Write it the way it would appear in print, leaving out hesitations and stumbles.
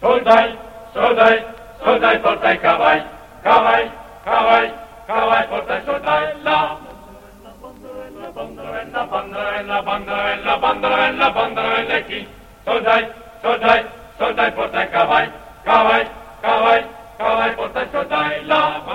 soldai, porta i cavai, porta i soldai, la bandarella, chi? Soldai, porta i cavai, porta i soldai, la